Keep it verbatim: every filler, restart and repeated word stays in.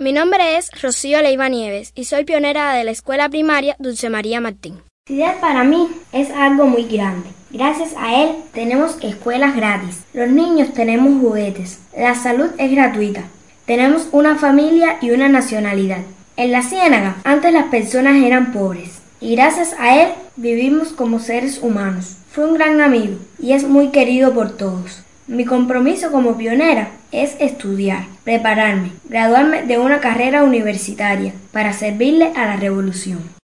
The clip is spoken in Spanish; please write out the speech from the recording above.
Mi nombre es Rocío Leiva Nieves y soy pionera de la escuela primaria Dulce María Martín. Ciudad para mí es algo muy grande. Gracias a él tenemos escuelas gratis. Los niños tenemos juguetes. La salud es gratuita. Tenemos una familia y una nacionalidad. En la Ciénaga antes las personas eran pobres y gracias a él vivimos como seres humanos. Fue un gran amigo y es muy querido por todos. Mi compromiso como pionera es estudiar, prepararme, graduarme de una carrera universitaria para servirle a la revolución.